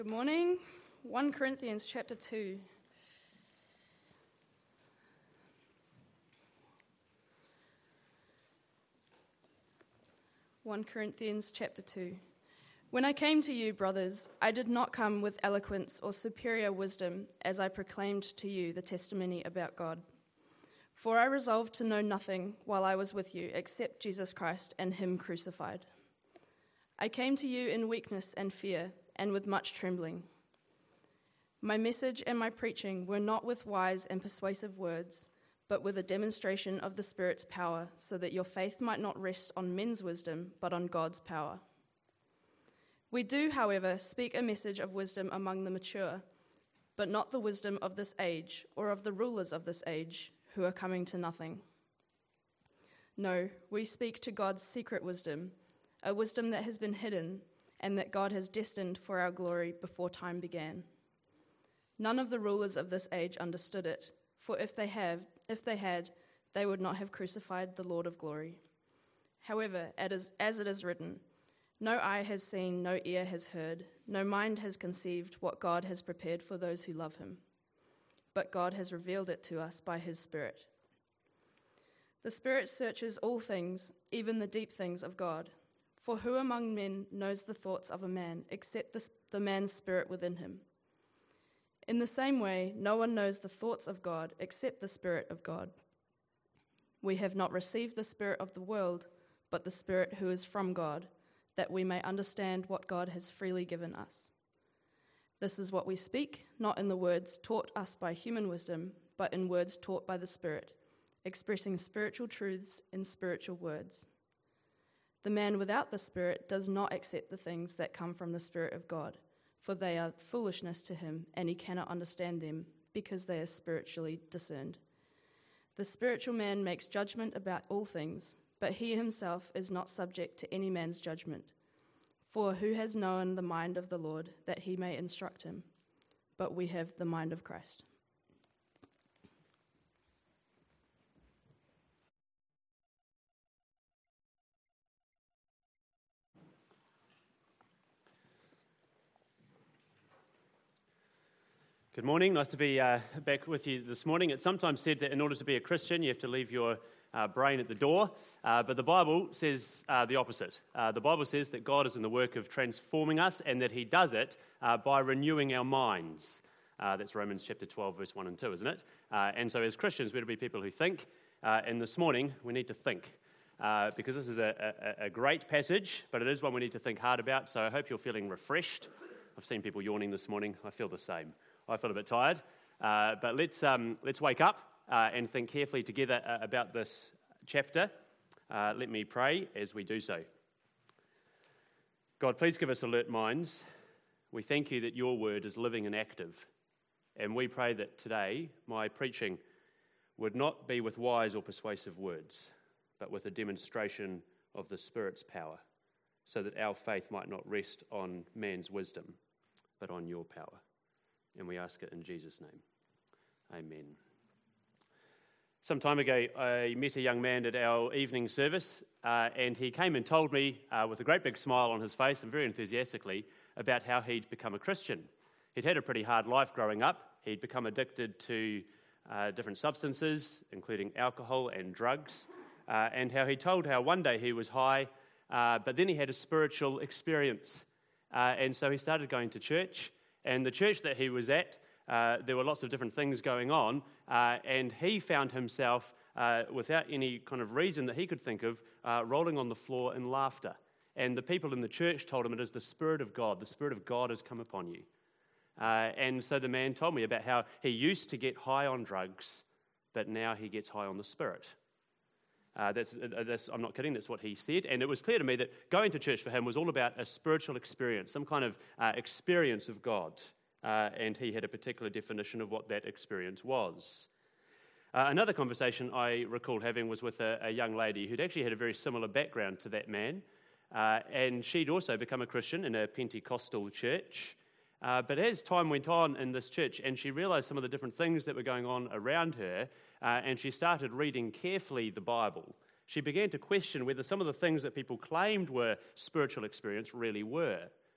Good morning. 1 Corinthians chapter 2. When I came to you, brothers, I did not come with eloquence or superior wisdom as I proclaimed to you the testimony about God. For I resolved to know nothing while I was with you except Jesus Christ and him crucified. I came to you in weakness and fear and with much trembling. My message and my preaching were not with wise and persuasive words, but with a demonstration of the Spirit's power, so that your faith might not rest on men's wisdom, but on God's power. We do, however, speak a message of wisdom among the mature, but not the wisdom of this age or of the rulers of this age, who are coming to nothing. No, we speak to God's secret wisdom, a wisdom that has been hidden and that God has destined for our glory before time began. None of the rulers of this age understood it, for if they had, they would not have crucified the Lord of glory. However, as it is written, no eye has seen, no ear has heard, no mind has conceived what God has prepared for those who love him. But God has revealed it to us by his Spirit. The Spirit searches all things, even the deep things of God. For who among men knows the thoughts of a man, except the man's spirit within him? In the same way, no one knows the thoughts of God, except the Spirit of God. We have not received the spirit of the world, but the Spirit who is from God, that we may understand what God has freely given us. This is what we speak, not in the words taught us by human wisdom, but in words taught by the Spirit, expressing spiritual truths in spiritual words. The man without the Spirit does not accept the things that come from the Spirit of God, for they are foolishness to him, and he cannot understand them, because they are spiritually discerned. The spiritual man makes judgment about all things, but he himself is not subject to any man's judgment. For who has known the mind of the Lord, that he may instruct him? But we have the mind of Christ. Good morning. Nice to be back with you this morning. It's sometimes said that in order to be a Christian, you have to leave your brain at the door, but the Bible says the opposite. The Bible says that God is in the work of transforming us and that he does it by renewing our minds. That's Romans chapter 12, verse 1 and 2, isn't it? And so as Christians, we're to be people who think, and this morning we need to think. Because this is a great passage, but it is one we need to think hard about, so I hope you're feeling refreshed. I've seen people yawning this morning. I feel the same. I feel a bit tired, but let's wake up and think carefully together about this chapter. Let me pray as we do so. God, please give us alert minds. We thank you that your word is living and active, and we pray that today my preaching would not be with wise or persuasive words, but with a demonstration of the Spirit's power, so that our faith might not rest on man's wisdom, but on your power. And we ask it in Jesus' name. Amen. Some time ago, I met a young man at our evening service, and he came and told me with a great big smile on his face and very enthusiastically about how he'd become a Christian. He'd had a pretty hard life growing up. He'd become addicted to different substances, including alcohol and drugs, and how he told how one day he was high, but then he had a spiritual experience. And so he started going to church. And the church that he was at, there were lots of different things going on, and he found himself, without any kind of reason that he could think of, rolling on the floor in laughter. And the people in the church told him it is the Spirit of God. The Spirit of God has come upon you. And so the man told me about how he used to get high on drugs, but now he gets high on the Spirit. I'm not kidding, that's what he said. And it was clear to me that going to church for him was all about a spiritual experience, some kind of experience of God. And he had a particular definition of what that experience was. Another conversation I recalled having was with a young lady who'd actually had a very similar background to that man. And she'd also become a Christian in a Pentecostal church. But as time went on in this church, and she realized some of the different things that were going on around her, and she started reading carefully the Bible, she began to question whether some of the things that people claimed were spiritual experience really were.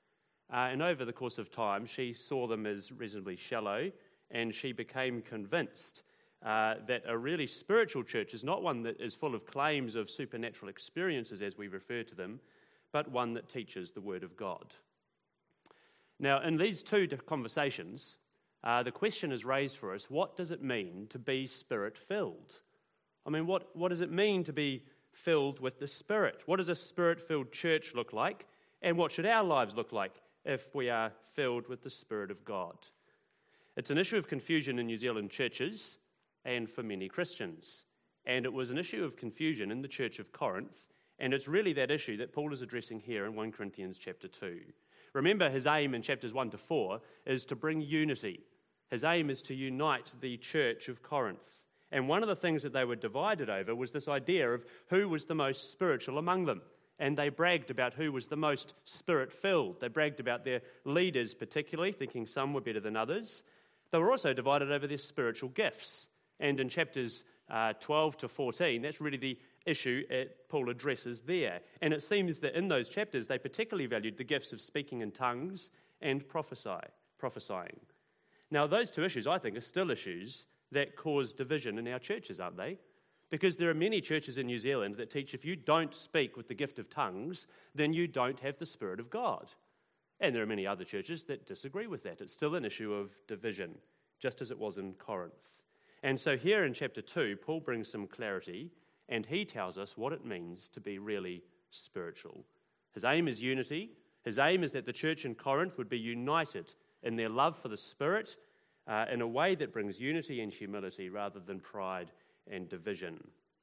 And over the course of time, she saw them as reasonably shallow, and she became convinced that a really spiritual church is not one that is full of claims of supernatural experiences, as we refer to them, but one that teaches the Word of God. Now, in these two conversations, the question is raised for us, what does it mean to be Spirit-filled? I mean, what does it mean to be filled with the Spirit? What does a Spirit-filled church look like? And what should our lives look like if we are filled with the Spirit of God? It's an issue of confusion in New Zealand churches and for many Christians. And it was an issue of confusion in the church of Corinth, and it's really that issue that Paul is addressing here in 1 Corinthians chapter 2. Remember, his aim in chapters 1 to 4 is to bring unity. His aim is to unite the church of Corinth. And one of the things that they were divided over was this idea of who was the most spiritual among them. And they bragged about who was the most Spirit-filled. They bragged about their leaders particularly, thinking some were better than others. They were also divided over their spiritual gifts. And in chapters 12 to 14, that's really the issue Paul addresses there. And it seems that in those chapters, they particularly valued the gifts of speaking in tongues and prophesying. Now, those two issues, I think, are still issues that cause division in our churches, aren't they? Because there are many churches in New Zealand that teach if you don't speak with the gift of tongues, then you don't have the Spirit of God. And there are many other churches that disagree with that. It's still an issue of division, just as it was in Corinth. And so here in chapter 2, Paul brings some clarity, and he tells us what it means to be really spiritual. His aim is unity. His aim is that the church in Corinth would be united in their love for the Spirit in a way that brings unity and humility rather than pride and division.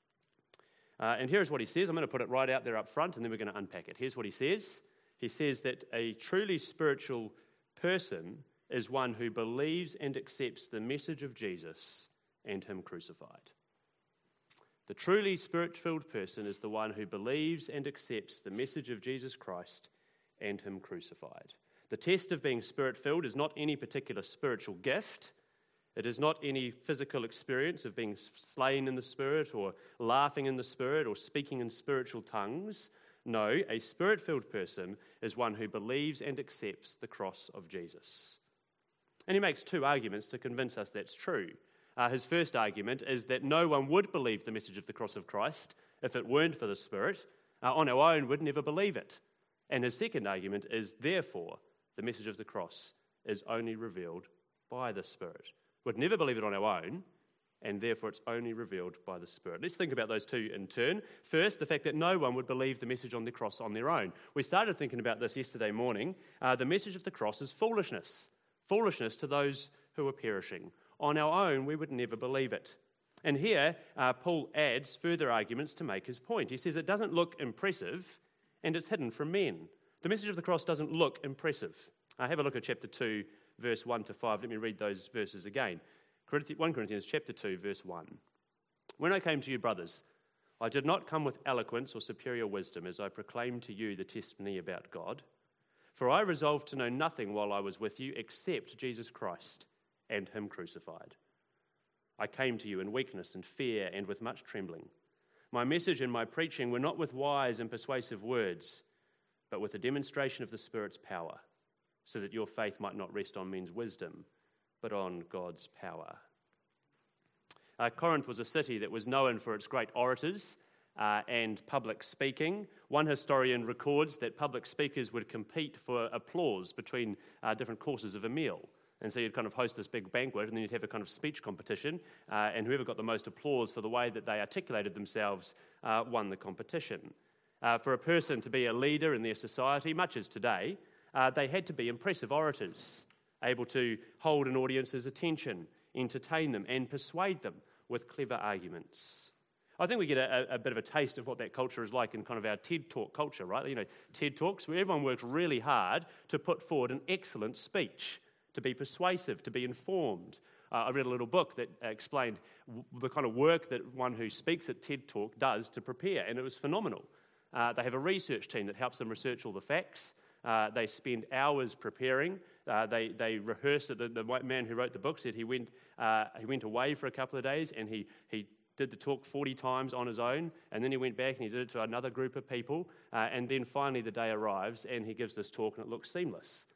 And here's what he says. I'm going to put it right out there up front, and then we're going to unpack it. Here's what he says. He says that a truly spiritual person is one who believes and accepts the message of Jesus and him crucified. The truly Spirit-filled person is the one who believes and accepts the message of Jesus Christ and him crucified. The test of being Spirit-filled is not any particular spiritual gift. It is not any physical experience of being slain in the Spirit or laughing in the Spirit or speaking in spiritual tongues. No, a Spirit-filled person is one who believes and accepts the cross of Jesus. And he makes two arguments to convince us that's true. His first argument is that no one would believe the message of the cross of Christ if it weren't for the Spirit. On our own, we'd never believe it. And his second argument is, therefore, the message of the cross is only revealed by the Spirit. We'd never believe it on our own, and therefore it's only revealed by the Spirit. Let's think about those two in turn. First, the fact that no one would believe the message on the cross on their own. We started thinking about this yesterday morning. The message of the cross is foolishness. Foolishness to those who are perishing. On our own, we would never believe it. And here, Paul adds further arguments to make his point. He says it doesn't look impressive, and it's hidden from men. The message of the cross doesn't look impressive. Have a look at chapter 2, verse 1 to 5. Let me read those verses again. 1 Corinthians chapter 2, verse 1. When I came to you, brothers, I did not come with eloquence or superior wisdom as I proclaimed to you the testimony about God. For I resolved to know nothing while I was with you except Jesus Christ and him crucified. I came to you in weakness and fear and with much trembling. My message and my preaching were not with wise and persuasive words, but with a demonstration of the Spirit's power, so that your faith might not rest on men's wisdom, but on God's power. Corinth was a city that was known for its great orators and public speaking. One historian records that public speakers would compete for applause between different courses of a meal. And so you'd kind of host this big banquet, and then you'd have a kind of speech competition, and whoever got the most applause for the way that they articulated themselves won the competition. For a person to be a leader in their society, much as today, they had to be impressive orators, able to hold an audience's attention, entertain them, and persuade them with clever arguments. I think we get a bit of a taste of what that culture is like in kind of our TED Talk culture, right? You know, TED Talks, where everyone works really hard to put forward an excellent speech, to be persuasive, to be informed. I read a little book that explained the kind of work that one who speaks at TED Talk does to prepare, and it was phenomenal. They have a research team that helps them research all the facts. They spend hours preparing. They rehearse it. The white man who wrote the book said he went away for a couple of days, and he did the talk 40 times on his own, and then he went back and he did it to another group of people, and then finally the day arrives and he gives this talk and it looks seamless.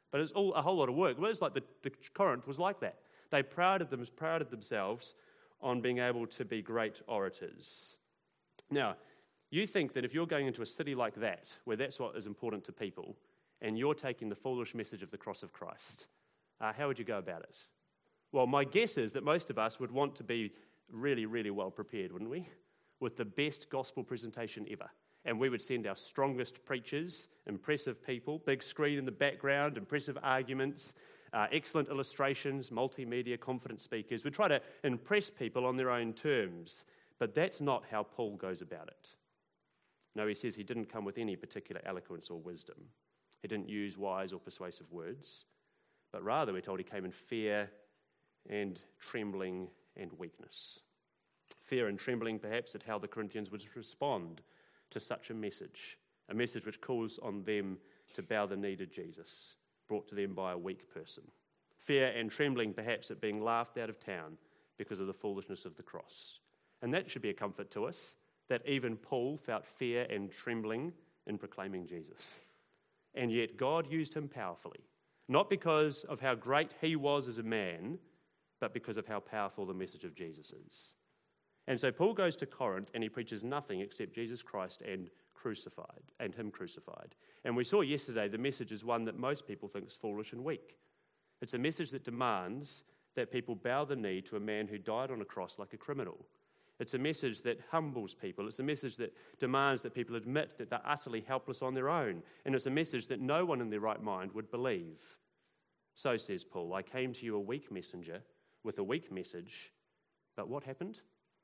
But it's all a whole lot of work. Well, it's like the Corinth was like that. They prided themselves on being able to be great orators. Now, you think that if you're going into a city like that, where that's what is important to people, and you're taking the foolish message of the cross of Christ, how would you go about it? Well, my guess is that most of us would want to be really, really well prepared, wouldn't we? With the best gospel presentation ever. And we would send our strongest preachers, impressive people, big screen in the background, impressive arguments, excellent illustrations, multimedia, confident speakers. We'd try to impress people on their own terms. But that's not how Paul goes about it. No, he says he didn't come with any particular eloquence or wisdom. He didn't use wise or persuasive words. But rather, we're told he came in fear and trembling and weakness. Fear and trembling, perhaps, at how the Corinthians would respond to such a message which calls on them to bow the knee to Jesus, brought to them by a weak person. Fear and trembling, perhaps, at being laughed out of town because of the foolishness of the cross. And that should be a comfort to us, that even Paul felt fear and trembling in proclaiming Jesus. And yet God used him powerfully, not because of how great he was as a man, but because of how powerful the message of Jesus is. And so Paul goes to Corinth and he preaches nothing except Jesus Christ and him crucified. And we saw yesterday the message is one that most people think is foolish and weak. It's a message that demands that people bow the knee to a man who died on a cross like a criminal. It's a message that humbles people. It's a message that demands that people admit that they're utterly helpless on their own. And it's a message that no one in their right mind would believe. So says Paul, I came to you a weak messenger with a weak message. But what happened?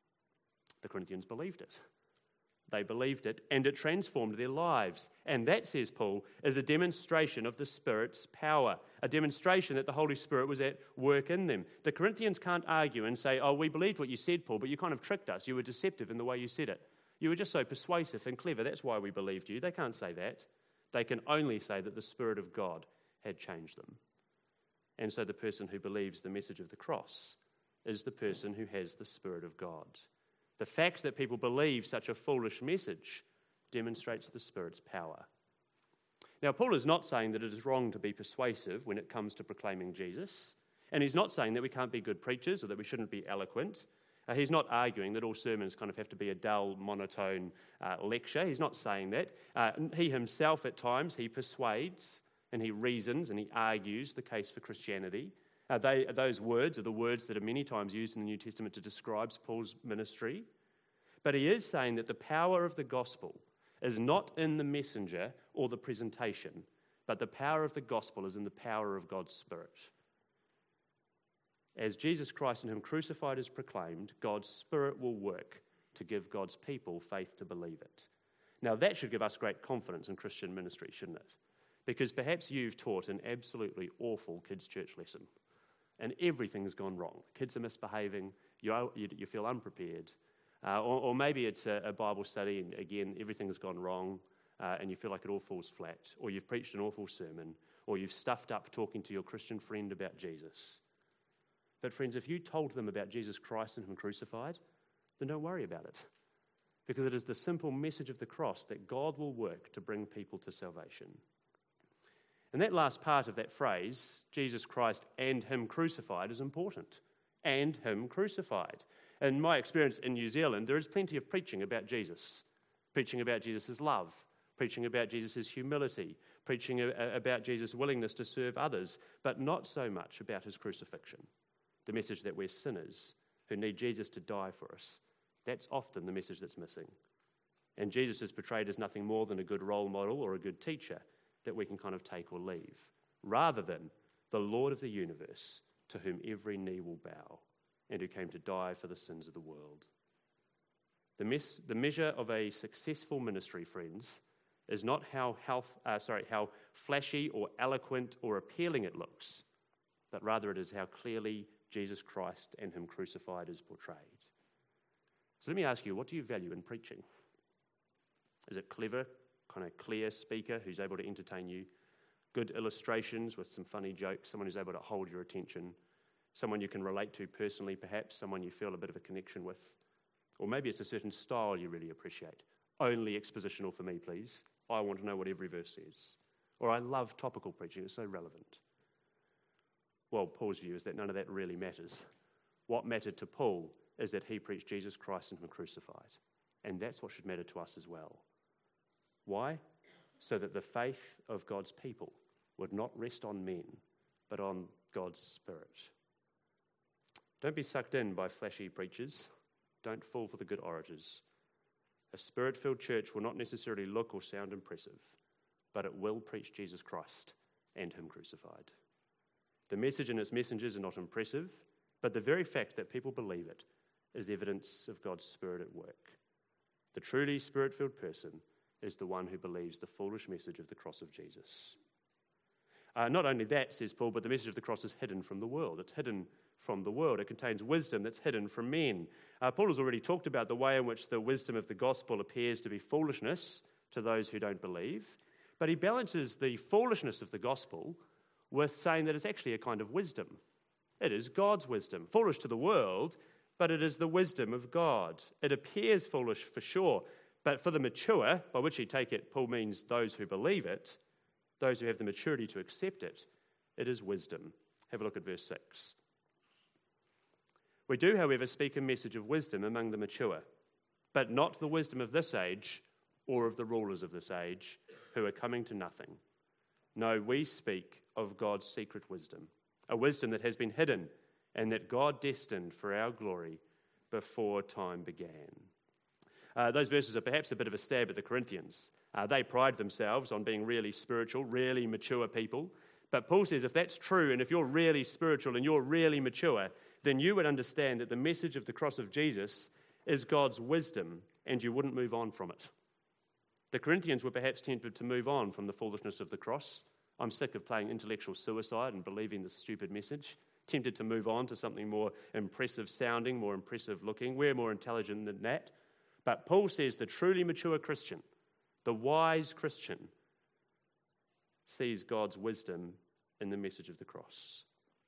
The Corinthians believed it. They believed it, and it transformed their lives. And that, says Paul, is a demonstration of the Spirit's power, a demonstration that the Holy Spirit was at work in them. The Corinthians can't argue and say, oh, we believed what you said, Paul, but you kind of tricked us. You were deceptive in the way you said it. You were just so persuasive and clever. That's why we believed you. They can't say that. They can only say that the Spirit of God had changed them. And so the person who believes the message of the cross is the person who has the Spirit of God. The fact that people believe such a foolish message demonstrates the Spirit's power. Now, Paul is not saying that it is wrong to be persuasive when it comes to proclaiming Jesus, and he's not saying that we can't be good preachers or that we shouldn't be eloquent. He's not arguing that all sermons kind of have to be a dull, monotone lecture. He's not saying that. He himself, at times, he persuades and he reasons and he argues the case for Christianity. Those words are the words that are many times used in the New Testament to describe Paul's ministry. But he is saying that the power of the gospel is not in the messenger or the presentation, but the power of the gospel is in the power of God's Spirit. As Jesus Christ and him crucified is proclaimed, God's Spirit will work to give God's people faith to believe it. Now that should give us great confidence in Christian ministry, shouldn't it? Because perhaps you've taught an absolutely awful kids' church lesson, and everything's gone wrong. Kids are misbehaving, you feel unprepared. Or maybe it's a Bible study, and again, everything's gone wrong, and you feel like it all falls flat. Or you've preached an awful sermon, or you've stuffed up talking to your Christian friend about Jesus. But friends, if you told them about Jesus Christ and him crucified, then don't worry about it. Because it is the simple message of the cross that God will work to bring people to salvation. And that last part of that phrase, Jesus Christ and him crucified, is important. And him crucified. In my experience in New Zealand, there is plenty of preaching about Jesus. Preaching about Jesus' love. Preaching about Jesus' humility. Preaching about Jesus' willingness to serve others. But not so much about his crucifixion. The message that we're sinners who need Jesus to die for us. That's often the message that's missing. And Jesus is portrayed as nothing more than a good role model or a good teacher that we can kind of take or leave, rather than the Lord of the universe to whom every knee will bow and who came to die for the sins of the world. The measure of a successful ministry, friends, is not how flashy or eloquent or appealing it looks, but rather it is how clearly Jesus Christ and him crucified is portrayed. So let me ask you, what do you value in preaching? Is it clever, kind of clear speaker who's able to entertain you, good illustrations with some funny jokes, someone who's able to hold your attention, someone you can relate to personally perhaps, someone you feel a bit of a connection with, or maybe it's a certain style you really appreciate. Only expositional for me, please. I want to know what every verse says. Or I love topical preaching, it's so relevant. Well, Paul's view is that none of that really matters. What mattered to Paul is that he preached Jesus Christ and him crucified. And that's what should matter to us as well. Why? So that the faith of God's people would not rest on men, but on God's Spirit. Don't be sucked in by flashy preachers. Don't fall for the good orators. A Spirit-filled church will not necessarily look or sound impressive, but it will preach Jesus Christ and him crucified. The message and its messengers are not impressive, but the very fact that people believe it is evidence of God's Spirit at work. The truly Spirit-filled person is the one who believes the foolish message of the cross of Jesus. Not only that, says Paul, but the message of the cross is hidden from the world. It's hidden from the world. It contains wisdom that's hidden from men. Paul has already talked about the way in which the wisdom of the gospel appears to be foolishness to those who don't believe, but he balances the foolishness of the gospel with saying that it's actually a kind of wisdom. It is God's wisdom, foolish to the world, but it is the wisdom of God. It appears foolish for sure, but for the mature, by which he take it, Paul means those who believe it, those who have the maturity to accept it, it is wisdom. Have a look at verse 6. We do, however, speak a message of wisdom among the mature, but not the wisdom of this age or of the rulers of this age who are coming to nothing. No, we speak of God's secret wisdom, a wisdom that has been hidden and that God destined for our glory before time began. Those verses are perhaps a bit of a stab at the Corinthians. They pride themselves on being really spiritual, really mature people. But Paul says if that's true, and if you're really spiritual and you're really mature, then you would understand that the message of the cross of Jesus is God's wisdom, and you wouldn't move on from it. The Corinthians were perhaps tempted to move on from the foolishness of the cross. I'm sick of playing intellectual suicide and believing this stupid message. Tempted to move on to something more impressive sounding, more impressive looking. We're more intelligent than that. But Paul says the truly mature Christian, the wise Christian, sees God's wisdom in the message of the cross.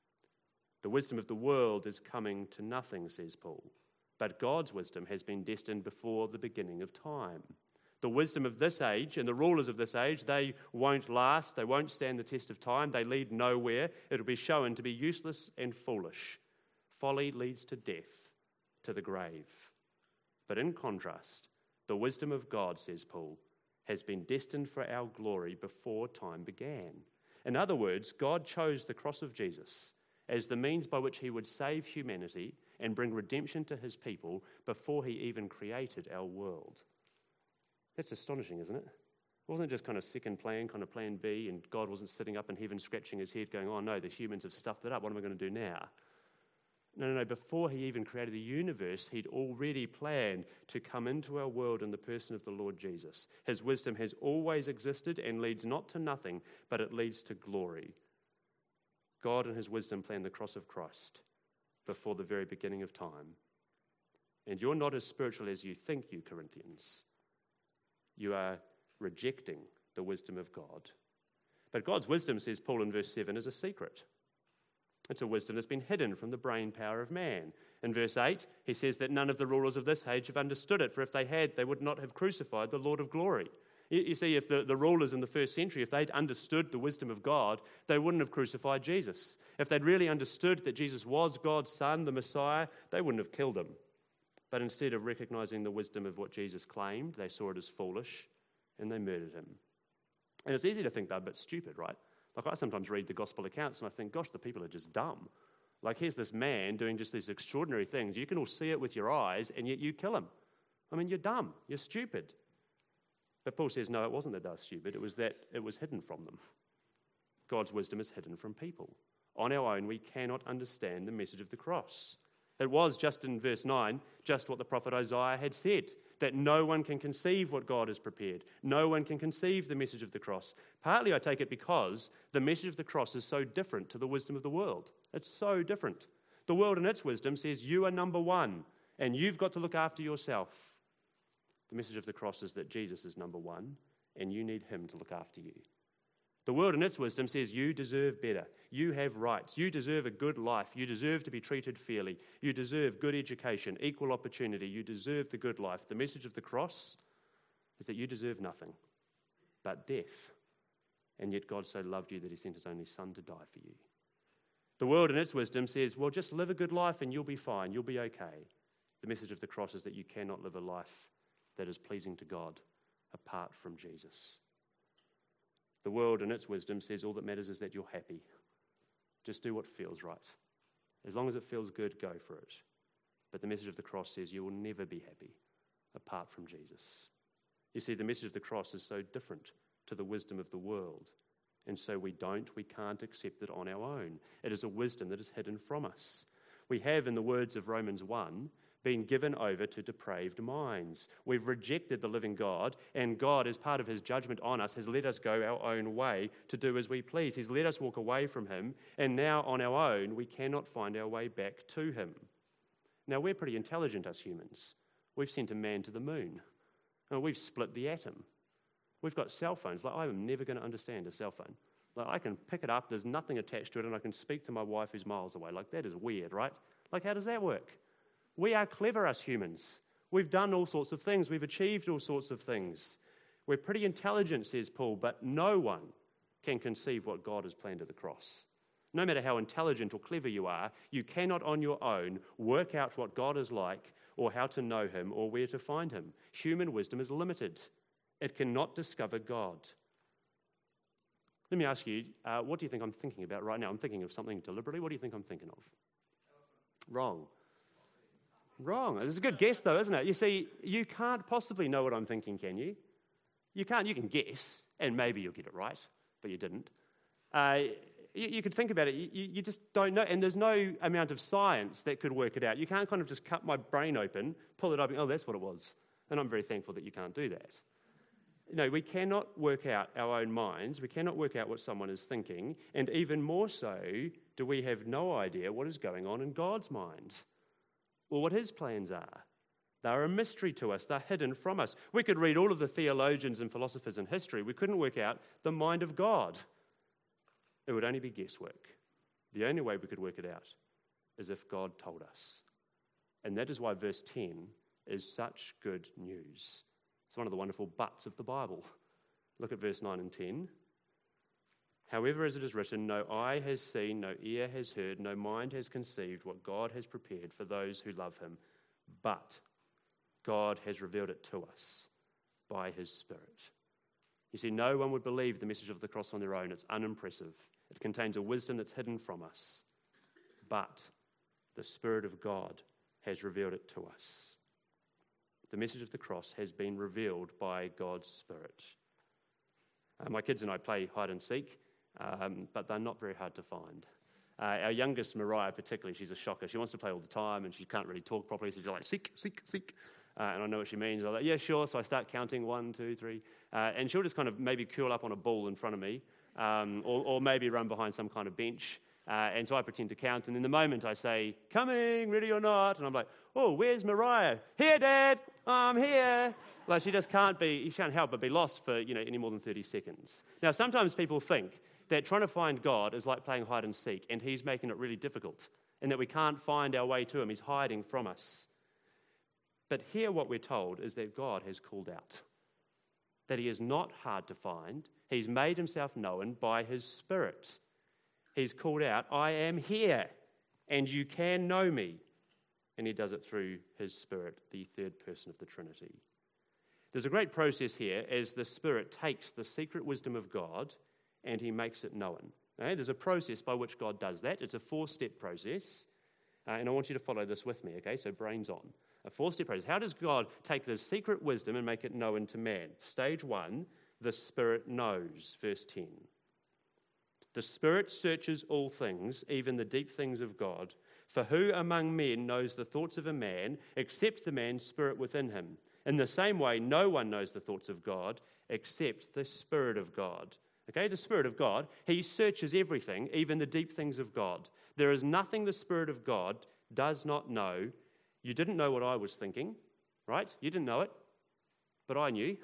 The wisdom of the world is coming to nothing, says Paul, but God's wisdom has been destined before the beginning of time. The wisdom of this age and the rulers of this age, they won't last, they won't stand the test of time, they lead nowhere. It'll be shown to be useless and foolish. Folly leads to death, to the grave. But in contrast, the wisdom of God, says Paul, has been destined for our glory before time began. In other words, God chose the cross of Jesus as the means by which he would save humanity and bring redemption to his people before he even created our world. That's astonishing, isn't it? It wasn't just kind of second plan, kind of plan B, and God wasn't sitting up in heaven scratching his head going, oh no, the humans have stuffed it up, what am I going to do now? No. Before he even created the universe, he'd already planned to come into our world in the person of the Lord Jesus. His wisdom has always existed and leads not to nothing, but it leads to glory. God in his wisdom planned the cross of Christ before the very beginning of time. And you're not as spiritual as you think, you Corinthians. You are rejecting the wisdom of God. But God's wisdom, says Paul in verse 7, is a secret. It's a wisdom that's been hidden from the brain power of man. In verse 8, he says that none of the rulers of this age have understood it, for if they had, they would not have crucified the Lord of glory. You see, if the rulers in the first century, if they'd understood the wisdom of God, they wouldn't have crucified Jesus. If they'd really understood that Jesus was God's Son, the Messiah, they wouldn't have killed him. But instead of recognizing the wisdom of what Jesus claimed, they saw it as foolish, and they murdered him. And it's easy to think they're a bit stupid, right? Like I sometimes read the gospel accounts and I think, gosh, the people are just dumb. Like here's this man doing just these extraordinary things. You can all see it with your eyes, and yet you kill him. I mean, you're dumb. You're stupid. But Paul says, no, it wasn't that they were stupid. It was that it was hidden from them. God's wisdom is hidden from people. On our own, we cannot understand the message of the cross. It was, just in verse 9, just what the prophet Isaiah had said, that no one can conceive what God has prepared. No one can conceive the message of the cross. Partly, I take it, because the message of the cross is so different to the wisdom of the world. It's so different. The world in its wisdom says you are number one, and you've got to look after yourself. The message of the cross is that Jesus is number one, and you need him to look after you. The world in its wisdom says you deserve better. You have rights. You deserve a good life. You deserve to be treated fairly. You deserve good education, equal opportunity. You deserve the good life. The message of the cross is that you deserve nothing but death. and yet God so loved you that he sent his only son to die for you. The world in its wisdom says, well, just live a good life and you'll be fine, you'll be okay. The message of the cross is that you cannot live a life that is pleasing to God apart from Jesus. The world in its wisdom says all that matters is that you're happy. Just do what feels right. As long as it feels good, go for it. But the message of the cross says you will never be happy apart from Jesus. You see, the message of the cross is so different to the wisdom of the world. And so we can't accept it on our own. It is a wisdom that is hidden from us. We have, in the words of Romans 1, been given over to depraved minds. We've rejected the living God, and God, as part of his judgment on us, has let us go our own way to do as we please. He's let us walk away from him, and now on our own, we cannot find our way back to him. Now, we're pretty intelligent, us humans. We've sent a man to the moon, and we've split the atom. We've got cell phones. Like, I'm never going to understand a cell phone. Like, I can pick it up, there's nothing attached to it, and I can speak to my wife who's miles away. Like, that is weird, right? Like, how does that work? We are clever, us humans. We've done all sorts of things. We've achieved all sorts of things. We're pretty intelligent, says Paul, but no one can conceive what God has planned at the cross. No matter how intelligent or clever you are, you cannot on your own work out what God is like or how to know him or where to find him. Human wisdom is limited. It cannot discover God. Let me ask you, what do you think I'm thinking about right now? I'm thinking of something deliberately. What do you think I'm thinking of? Wrong. It's a good guess, though, isn't it? You see, you can't possibly know what I'm thinking, can you? You can't. You can guess, and maybe you'll get it right, but you didn't. You could think about it. You just don't know, and there's no amount of science that could work it out. You can't kind of just cut my brain open, pull it open, oh, that's what it was. And I'm very thankful that you can't do that. No, we cannot work out our own minds. We cannot work out what someone is thinking, and even more so, do we have no idea what is going on in God's mind, or what his plans are. They're a mystery to us. They're hidden from us. We could read all of the theologians and philosophers in history. We couldn't work out the mind of God. It would only be guesswork. The only way we could work it out is if God told us. And that is why verse 10 is such good news. It's one of the wonderful buts of the Bible. Look at verse 9 and 10. However, as it is written, no eye has seen, no ear has heard, no mind has conceived what God has prepared for those who love him. But God has revealed it to us by his Spirit. You see, no one would believe the message of the cross on their own. It's unimpressive. It contains a wisdom that's hidden from us. But the Spirit of God has revealed it to us. The message of the cross has been revealed by God's Spirit. My kids and I play hide and seek. But they're not very hard to find. Our youngest, Mariah, particularly, she's a shocker. She wants to play all the time, and she can't really talk properly, so she's like, seek. And I know what she means. I'm like, yeah, sure. So I start counting 1, 2, 3. And she'll just kind of maybe curl up on a ball in front of me, or maybe run behind some kind of bench. And so I pretend to count, and in the moment I say, coming, ready or not, and I'm like, oh, where's Mariah? Here, Dad, I'm here. Like, she can't help but be lost for, any more than 30 seconds. Now, sometimes people think that trying to find God is like playing hide and seek, and he's making it really difficult, and that we can't find our way to him. He's hiding from us. But here what we're told is that God has called out, that he is not hard to find. He's made himself known by his Spirit. He's called out, I am here, and you can know me. And he does it through his Spirit, the third person of the Trinity. There's a great process here as the Spirit takes the secret wisdom of God and he makes it known. Okay? There's a process by which God does that. It's a 4-step process. And I want you to follow this with me, okay? So brains on. A 4-step process. How does God take this secret wisdom and make it known to man? Stage 1, the Spirit knows, verse 10. The Spirit searches all things, even the deep things of God. For who among men knows the thoughts of a man except the man's spirit within him? In the same way, no one knows the thoughts of God except the Spirit of God. Okay, the Spirit of God, he searches everything, even the deep things of God. There is nothing the Spirit of God does not know. You didn't know what I was thinking, right? You didn't know it, but I knew.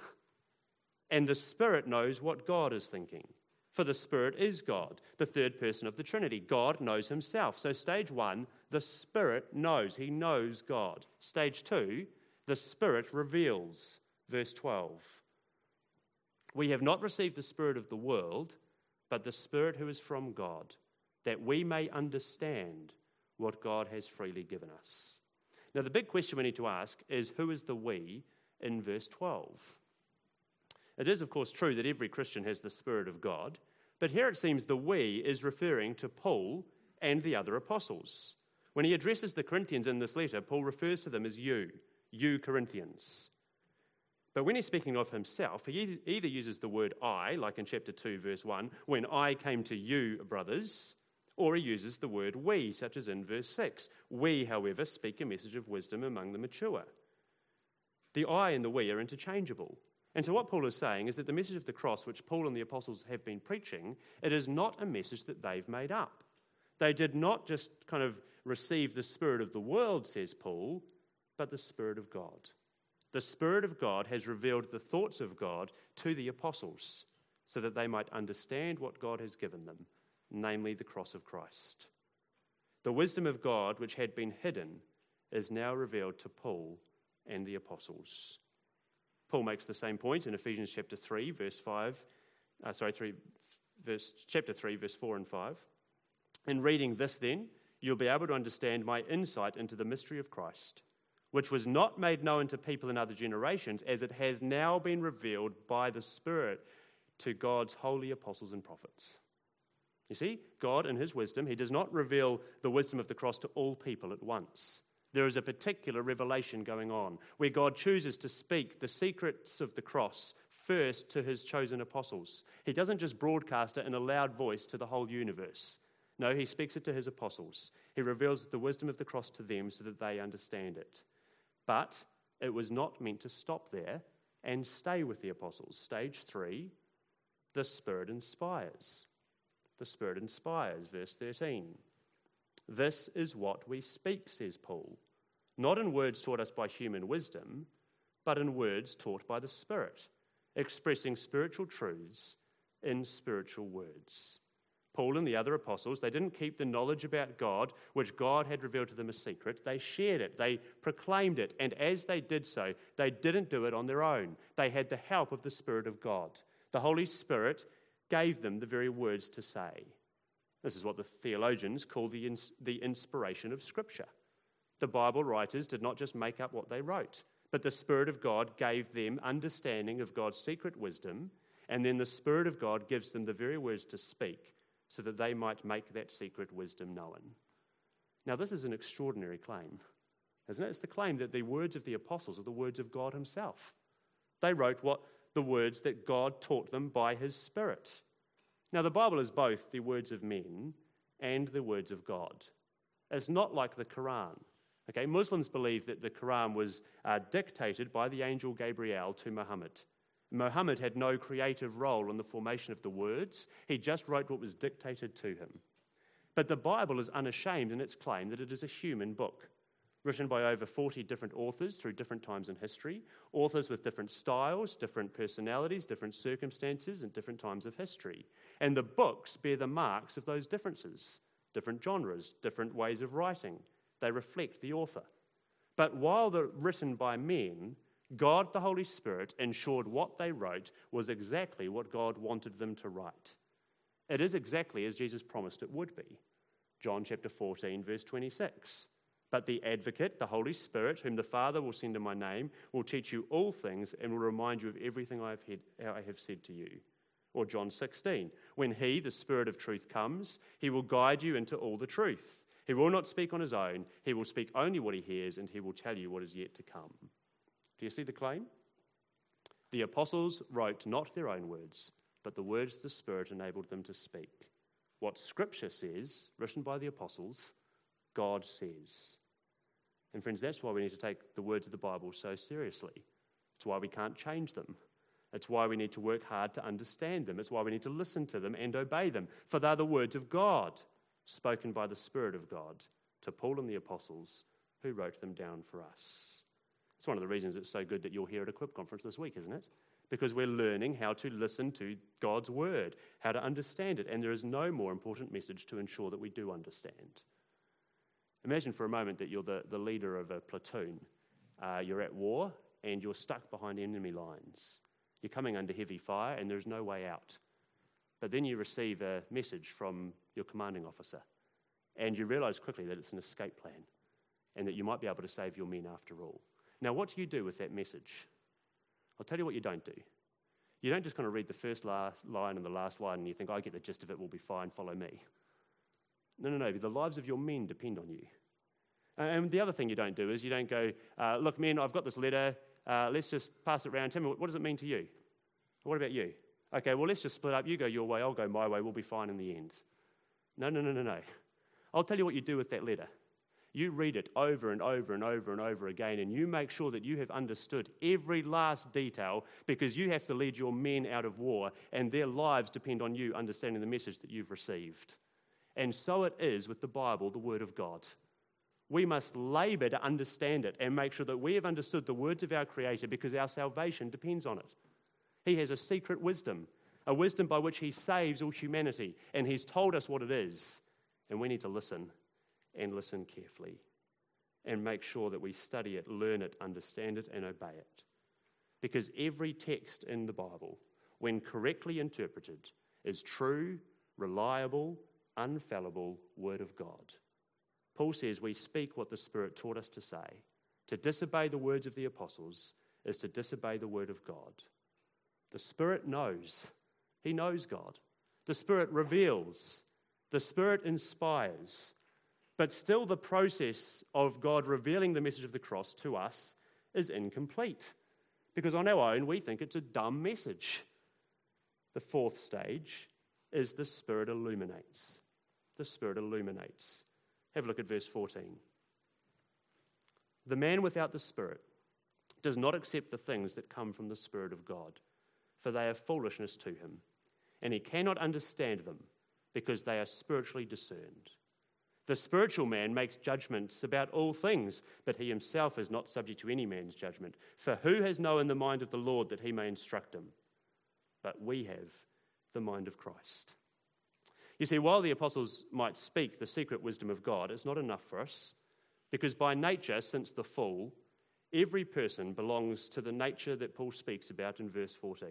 And the Spirit knows what God is thinking. For the Spirit is God, the third person of the Trinity. God knows himself. So stage 1, the Spirit knows. He knows God. Stage 2, the Spirit reveals. Verse 12. We have not received the spirit of the world, but the Spirit who is from God, that we may understand what God has freely given us. Now, the big question we need to ask is, who is the we in verse 12? It is, of course, true that every Christian has the Spirit of God, but here it seems the we is referring to Paul and the other apostles. When he addresses the Corinthians in this letter, Paul refers to them as you Corinthians. But when he's speaking of himself, he either uses the word I, like in chapter 2, verse 1, when I came to you, brothers, or he uses the word we, such as in verse 6. We, however, speak a message of wisdom among the mature. The I and the we are interchangeable. And so what Paul is saying is that the message of the cross, which Paul and the apostles have been preaching, it is not a message that they've made up. They did not just kind of receive the spirit of the world, says Paul, but the Spirit of God. The Spirit of God has revealed the thoughts of God to the apostles so that they might understand what God has given them, namely the cross of Christ. The wisdom of God, which had been hidden, is now revealed to Paul and the apostles. Paul makes the same point in Ephesians chapter 3, verse 4 and 5. In reading this then, you'll be able to understand my insight into the mystery of Christ, which was not made known to people in other generations, as it has now been revealed by the Spirit to God's holy apostles and prophets. You see, God in his wisdom, he does not reveal the wisdom of the cross to all people at once. There is a particular revelation going on where God chooses to speak the secrets of the cross first to his chosen apostles. He doesn't just broadcast it in a loud voice to the whole universe. No, he speaks it to his apostles. He reveals the wisdom of the cross to them so that they understand it. But it was not meant to stop there and stay with the apostles. Stage 3, the Spirit inspires. The Spirit inspires, verse 13. This is what we speak, says Paul, not in words taught us by human wisdom, but in words taught by the Spirit, expressing spiritual truths in spiritual words. Paul and the other apostles, they didn't keep the knowledge about God, which God had revealed to them as secret. They shared it. They proclaimed it. And as they did so, they didn't do it on their own. They had the help of the Spirit of God. The Holy Spirit gave them the very words to say. This is what the theologians call the inspiration of Scripture. The Bible writers did not just make up what they wrote, but the Spirit of God gave them understanding of God's secret wisdom, and then the Spirit of God gives them the very words to speak, so that they might make that secret wisdom known. Now, this is an extraordinary claim, isn't it? It's the claim that the words of the apostles are the words of God himself. They wrote the words that God taught them by his Spirit. Now, the Bible is both the words of men and the words of God. It's not like the Quran. Okay, Muslims believe that the Quran was dictated by the angel Gabriel to Muhammad. Muhammad had no creative role in the formation of the words. He just wrote what was dictated to him. But the Bible is unashamed in its claim that it is a human book, written by over 40 different authors through different times in history, authors with different styles, different personalities, different circumstances, and different times of history. And the books bear the marks of those differences, different genres, different ways of writing. They reflect the author. But while they're written by men, God, the Holy Spirit, ensured what they wrote was exactly what God wanted them to write. It is exactly as Jesus promised it would be. John chapter 14, verse 26. But the Advocate, the Holy Spirit, whom the Father will send in my name, will teach you all things and will remind you of everything I have said to you. Or John 16. When he, the Spirit of truth, comes, he will guide you into all the truth. He will not speak on his own. He will speak only what he hears, and he will tell you what is yet to come. Do you see the claim? The apostles wrote not their own words, but the words the Spirit enabled them to speak. What Scripture says, written by the apostles, God says. And friends, that's why we need to take the words of the Bible so seriously. It's why we can't change them. It's why we need to work hard to understand them. It's why we need to listen to them and obey them. For they're the words of God, spoken by the Spirit of God to Paul and the apostles who wrote them down for us. It's one of the reasons it's so good that you're here at Equip Conference this week, isn't it? Because we're learning how to listen to God's word, how to understand it, and there is no more important message to ensure that we do understand. Imagine for a moment that you're the leader of a platoon. You're at war and you're stuck behind enemy lines. You're coming under heavy fire and there's no way out. But then you receive a message from your commanding officer and you realise quickly that it's an escape plan and that you might be able to save your men after all. Now, what do you do with that message? I'll tell you what you don't do. You don't just kind of read the first line and the last line and you think, I get the gist of it, we'll be fine, follow me. No. The lives of your men depend on you. And the other thing you don't do is you don't go, look, men, I've got this letter. Let's just pass it around. Tell me, what does it mean to you? What about you? Okay, well, let's just split up. You go your way, I'll go my way. We'll be fine in the end. No. I'll tell you what you do with that letter. You read it over and over and over and over again, and you make sure that you have understood every last detail because you have to lead your men out of war, and their lives depend on you understanding the message that you've received. And so it is with the Bible, the Word of God. We must labour to understand it and make sure that we have understood the words of our Creator because our salvation depends on it. He has a secret wisdom, a wisdom by which he saves all humanity, and he's told us what it is, and we need to listen and listen carefully and make sure that we study it, learn it, understand it, and obey it. Because every text in the Bible, when correctly interpreted, is true, reliable, infallible Word of God. Paul says we speak what the Spirit taught us to say. To disobey the words of the apostles is to disobey the Word of God. The Spirit knows. He knows God. The Spirit reveals. The Spirit inspires. But still the process of God revealing the message of the cross to us is incomplete. Because on our own, we think it's a dumb message. The fourth stage is the Spirit illuminates. The Spirit illuminates. Have a look at verse 14. The man without the Spirit does not accept the things that come from the Spirit of God, for they are foolishness to him, and he cannot understand them because they are spiritually discerned. The spiritual man makes judgments about all things, but he himself is not subject to any man's judgment. For who has known the mind of the Lord that he may instruct him? But we have the mind of Christ. You see, while the apostles might speak the secret wisdom of God, it's not enough for us, because by nature, since the fall, every person belongs to the nature that Paul speaks about in verse 14.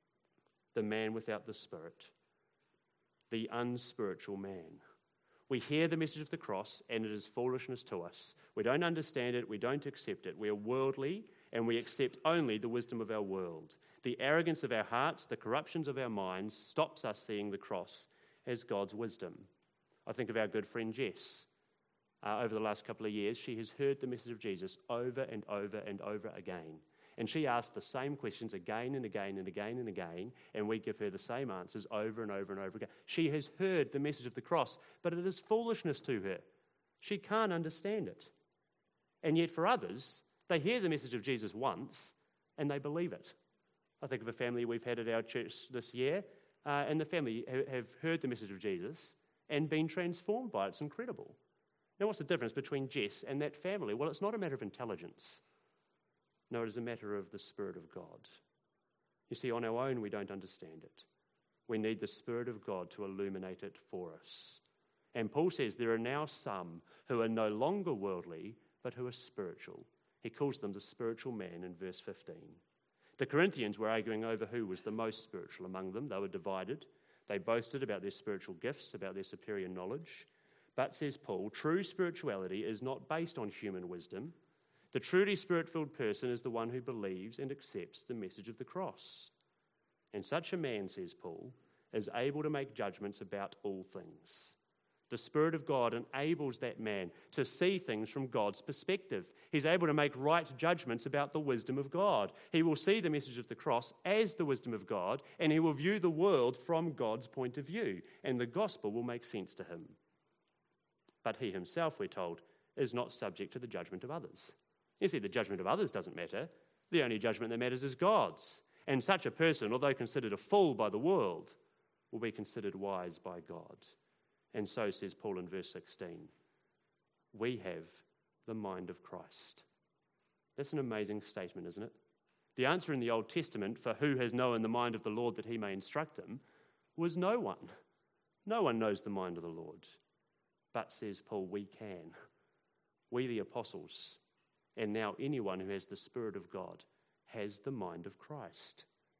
The man without the Spirit, the unspiritual man. We hear the message of the cross and it is foolishness to us. We don't understand it, we don't accept it. We are worldly and we accept only the wisdom of our world. The arrogance of our hearts, the corruptions of our minds stops us seeing the cross as God's wisdom. I think of our good friend Jess. Over the last couple of years, she has heard the message of Jesus over and over and over again. And she asks the same questions again and again and again and again, and we give her the same answers over and over and over again. She has heard the message of the cross, but it is foolishness to her. She can't understand it. And yet for others, they hear the message of Jesus once, and they believe it. I think of a family we've had at our church this year, and the family have heard the message of Jesus and been transformed by it. It's incredible. Now, what's the difference between Jess and that family? Well, it's not a matter of intelligence. No, it is a matter of the Spirit of God. You see, on our own, we don't understand it. We need the Spirit of God to illuminate it for us. And Paul says there are now some who are no longer worldly, but who are spiritual. He calls them the spiritual man in verse 15. The Corinthians were arguing over who was the most spiritual among them. They were divided. They boasted about their spiritual gifts, about their superior knowledge. But, says Paul, true spirituality is not based on human wisdom. The truly spirit-filled person is the one who believes and accepts the message of the cross. And such a man, says Paul, is able to make judgments about all things. The Spirit of God enables that man to see things from God's perspective. He's able to make right judgments about the wisdom of God. He will see the message of the cross as the wisdom of God, and he will view the world from God's point of view, and the gospel will make sense to him. But he himself, we're told, is not subject to the judgment of others. You see, the judgment of others doesn't matter. The only judgment that matters is God's. And such a person, although considered a fool by the world, will be considered wise by God. And so, says Paul in verse 16, we have the mind of Christ. That's an amazing statement, isn't it? The answer in the Old Testament for who has known the mind of the Lord that he may instruct him was no one. No one knows the mind of the Lord. But, says Paul, we can. We, the apostles, and now anyone who has the Spirit of God, has the mind of Christ.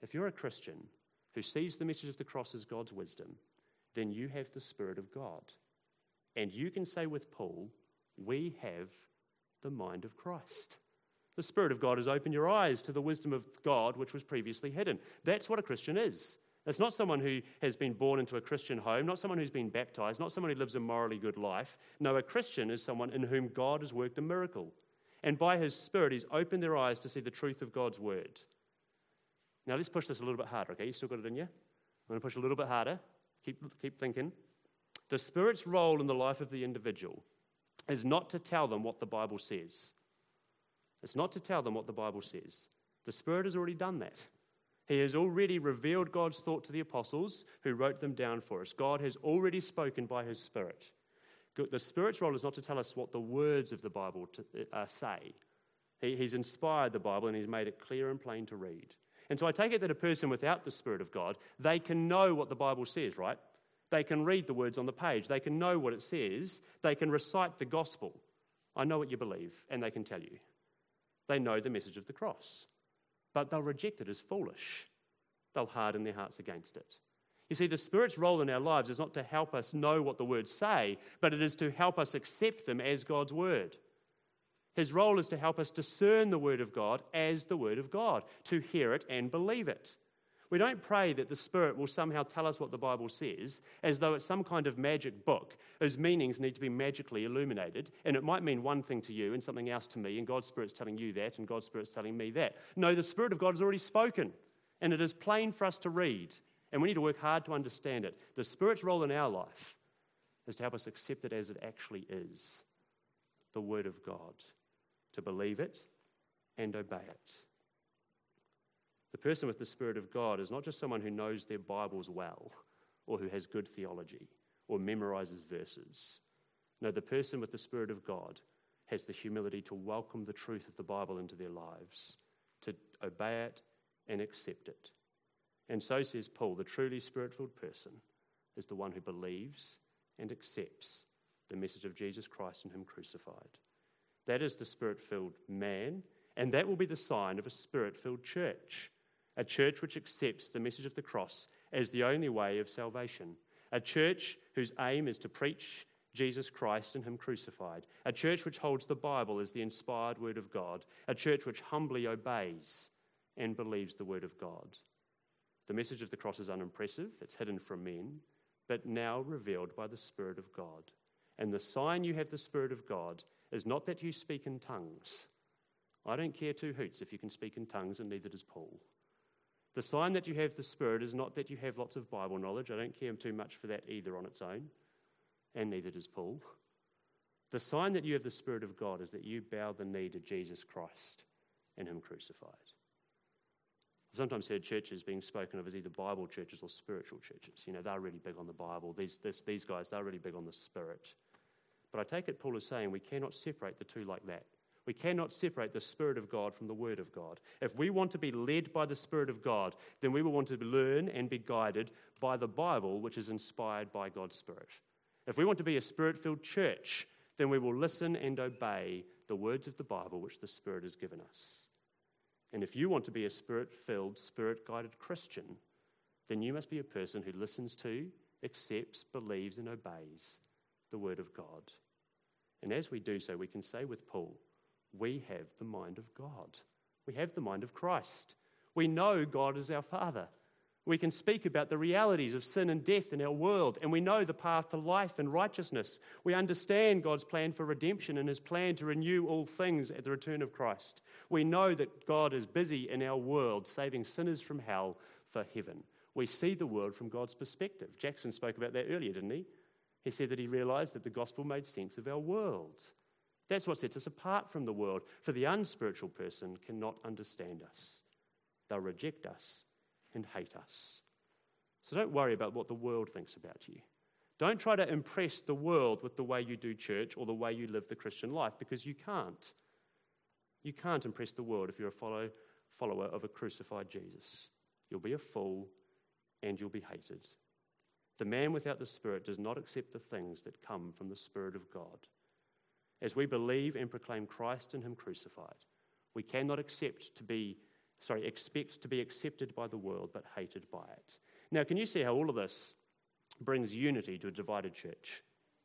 If you're a Christian who sees the message of the cross as God's wisdom, then you have the Spirit of God. And you can say with Paul, we have the mind of Christ. The Spirit of God has opened your eyes to the wisdom of God which was previously hidden. That's what a Christian is. It's not someone who has been born into a Christian home, not someone who's been baptized, not someone who lives a morally good life. No, a Christian is someone in whom God has worked a miracle. And by his Spirit, he's opened their eyes to see the truth of God's word. Now let's push this a little bit harder, okay? You still got it in you? I'm going to push a little bit harder. Keep thinking. The Spirit's role in the life of the individual is not to tell them what the Bible says. It's not to tell them what the Bible says. The Spirit has already done that. He has already revealed God's thought to the apostles who wrote them down for us. God has already spoken by his Spirit. The Spirit's role is not to tell us what the words of the Bible say. He's inspired the Bible and he's made it clear and plain to read. And so I take it that a person without the Spirit of God, they can know what the Bible says, right? They can read the words on the page. They can know what it says. They can recite the gospel. I know what you believe, and they can tell you. They know the message of the cross. But they'll reject it as foolish. They'll harden their hearts against it. You see, the Spirit's role in our lives is not to help us know what the words say, but it is to help us accept them as God's word. His role is to help us discern the word of God as the word of God, to hear it and believe it. We don't pray that the Spirit will somehow tell us what the Bible says, as though it's some kind of magic book whose meanings need to be magically illuminated, and it might mean one thing to you and something else to me, and God's Spirit's telling you that, and God's Spirit's telling me that. No, the Spirit of God has already spoken, and it is plain for us to read, and we need to work hard to understand it. The Spirit's role in our life is to help us accept it as it actually is, the Word of God, to believe it and obey it. The person with the Spirit of God is not just someone who knows their Bibles well, or who has good theology, or memorizes verses. No, the person with the Spirit of God has the humility to welcome the truth of the Bible into their lives, to obey it and accept it. And so says Paul, the truly Spirit-filled person is the one who believes and accepts the message of Jesus Christ and him crucified. That is the Spirit-filled man, and that will be the sign of a Spirit-filled church. A church which accepts the message of the cross as the only way of salvation. A church whose aim is to preach Jesus Christ and him crucified. A church which holds the Bible as the inspired word of God. A church which humbly obeys and believes the word of God. The message of the cross is unimpressive. It's hidden from men, but now revealed by the Spirit of God. And the sign you have the Spirit of God is not that you speak in tongues. I don't care two hoots if you can speak in tongues, and neither does Paul. The sign that you have the Spirit is not that you have lots of Bible knowledge. I don't care too much for that either on its own, and neither does Paul. The sign that you have the Spirit of God is that you bow the knee to Jesus Christ and him crucified. I've sometimes heard churches being spoken of as either Bible churches or spiritual churches. You know, they're really big on the Bible. These guys, they're really big on the Spirit. But I take it Paul is saying we cannot separate the two like that. We cannot separate the Spirit of God from the Word of God. If we want to be led by the Spirit of God, then we will want to learn and be guided by the Bible, which is inspired by God's Spirit. If we want to be a Spirit-filled church, then we will listen and obey the words of the Bible, which the Spirit has given us. And if you want to be a Spirit-filled, Spirit-guided Christian, then you must be a person who listens to, accepts, believes, and obeys the Word of God. And as we do so, we can say with Paul, we have the mind of God. We have the mind of Christ. We know God is our Father. We can speak about the realities of sin and death in our world, and we know the path to life and righteousness. We understand God's plan for redemption and his plan to renew all things at the return of Christ. We know that God is busy in our world, saving sinners from hell for heaven. We see the world from God's perspective. Jackson spoke about that earlier, didn't he? He said that he realized that the gospel made sense of our world. That's what sets us apart from the world, for the unspiritual person cannot understand us. They'll reject us and hate us. So don't worry about what the world thinks about you. Don't try to impress the world with the way you do church or the way you live the Christian life, because you can't. You can't impress the world if you're a follower of a crucified Jesus. You'll be a fool and you'll be hated. The man without the Spirit does not accept the things that come from the Spirit of God. As we believe and proclaim Christ and him crucified, we cannot accept to be expect to be accepted by the world but hated by it. Now, can you see how all of this brings unity to a divided church?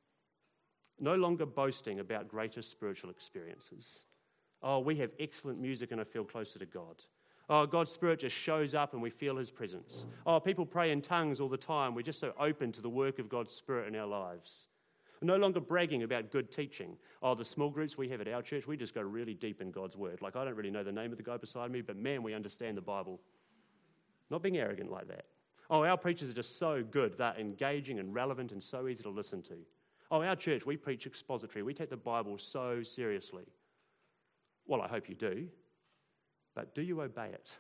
No longer boasting about greater spiritual experiences. Oh, we have excellent music and I feel closer to God. Oh, God's Spirit just shows up and we feel His presence. Oh, people pray in tongues all the time. We're just so open to the work of God's Spirit in our lives. No longer bragging about good teaching. Oh, the small groups we have at our church, we just go really deep in God's Word. Like, I don't really know the name of the guy beside me, but man, we understand the Bible. Not being arrogant like that. Oh, our preachers are just so good. They're engaging and relevant and so easy to listen to. Oh, our church, we preach expository. We take the Bible so seriously. Well, I hope you do. But do you obey it?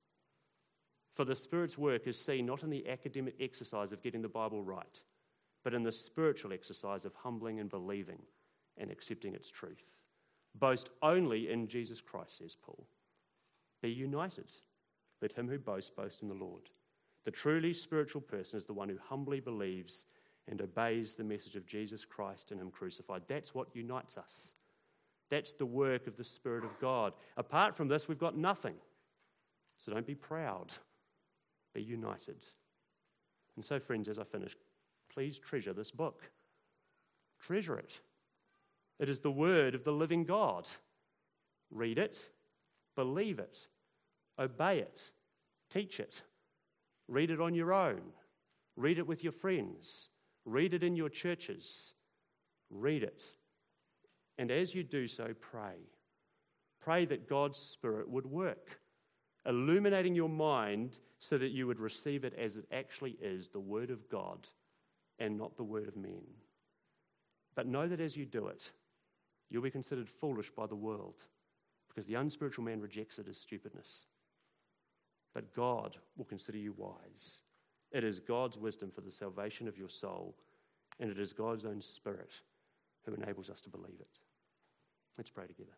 For the Spirit's work is seen not in the academic exercise of getting the Bible right, but in the spiritual exercise of humbling and believing and accepting its truth. Boast only in Jesus Christ, says Paul. Be united. Let him who boasts boast in the Lord. The truly spiritual person is the one who humbly believes and obeys the message of Jesus Christ and Him crucified. That's what unites us. That's the work of the Spirit of God. Apart from this, we've got nothing. So don't be proud. Be united. And so, friends, as I finish, please treasure this book. Treasure it. It is the word of the living God. Read it, believe it, obey it, teach it. Read it on your own. Read it with your friends. Read it in your churches. Read it. And as you do so, pray. Pray that God's Spirit would work, illuminating your mind so that you would receive it as it actually is, the Word of God, and not the word of men. But know that as you do it, you'll be considered foolish by the world, because the unspiritual man rejects it as stupidness. But God will consider you wise. It is God's wisdom for the salvation of your soul, and it is God's own Spirit who enables us to believe it. Let's pray together.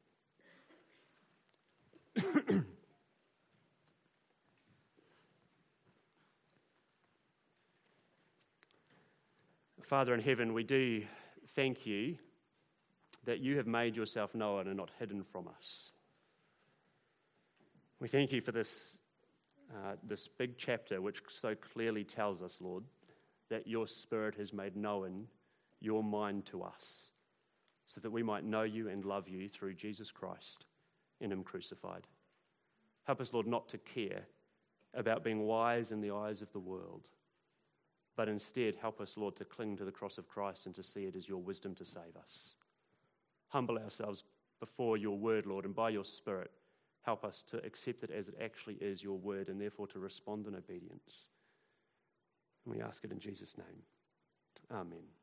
Father in heaven, we do thank you that you have made yourself known and not hidden from us. We thank you for this big chapter which so clearly tells us, Lord, that your Spirit has made known your mind to us so that we might know you and love you through Jesus Christ in Him crucified. Help us, Lord, not to care about being wise in the eyes of the world, but instead help us, Lord, to cling to the cross of Christ and to see it as your wisdom to save us. Humble ourselves before your word, Lord, and by your Spirit, help us to accept it as it actually is, your word, and therefore to respond in obedience. And we ask it in Jesus' name. Amen.